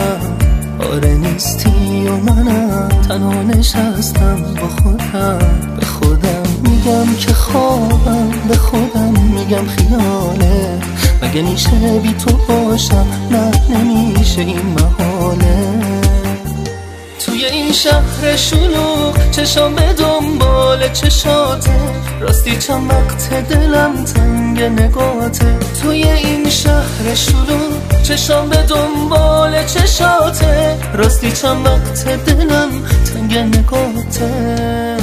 کنم؟ آره نیستی و منم تنها نشستم با خودم. به خودم میگم که خوابم، به خودم میگم خیاله. مگه میشه بی تو باشم؟ نه نمیشه، این محاله. توی این شهر شلوغ چشام به دنبال چشاته، راستی چند وقت دلم تنگ نگاته. توی این شهر شلوغ چشام به دنبال چشاته، راستی چند وقت دلم تنگ نگاته.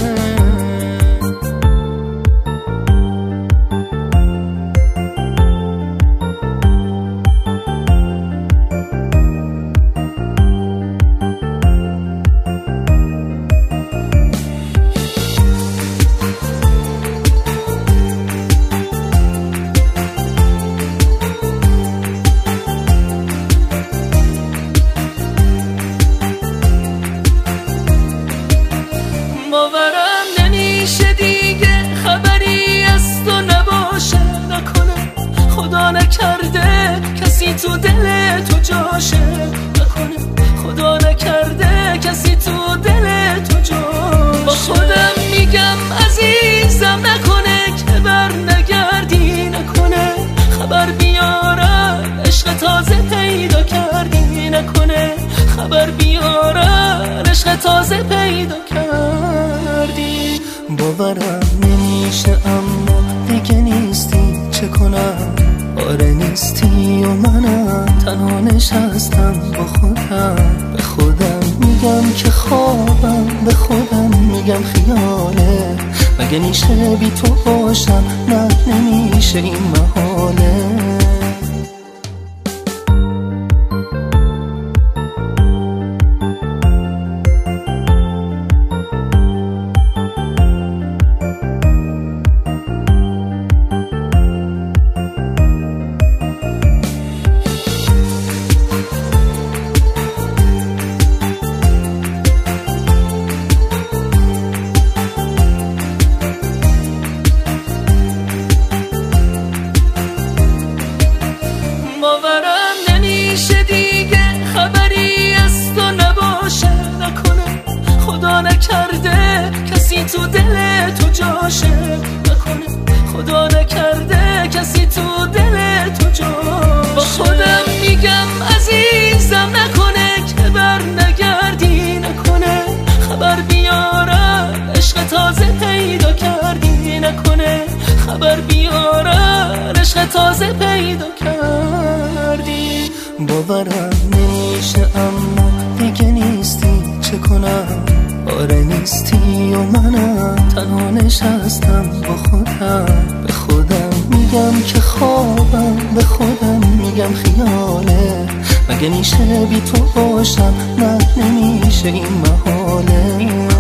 باورم نمیشه دیگه خبری از تو نباشه. نکنه خدا نکرده کسی تو دل تو جاشه. نکنه خدا نکرده کسی تو دل تو جاشه. با خودم میگم عزیزم نکنه که بر نگردی. نکنه خبر بیارن عشق تازه پیدا کردی. نکنه خبر بیارن عشق تازه پیدا کردی. باورم نمیشه اما دیگه نیستی، چه کنم؟ آره نیستی و منم تنها نشستم با خودم. به خودم میگم که خوابم، به خودم میگم خیاله. مگه میشه بی تو باشم؟ نه نمیشه، این محاله. باورم نمیشه دیگه خبری از تو نباشه. نکنه خدا نکرده کسی تو دل تو جاشه. نکنه خدا نکرده کسی تو دل تو جاشه. با خودم میگم عزیزم نکنه که بر نگردی. نکنه خبر بیارن عشق تازه پیدا کردی. نکنه خبر بیارن عشق تازه پیدا کردی. باورم نمیشه اما دیگه نیستی، چه کنم؟ آره نیستی و منم تنها نشستم با خودم. به خودم میگم که خوابم، به خودم میگم خیاله. مگه میشه بی تو باشم؟ نه نمیشه، این محاله.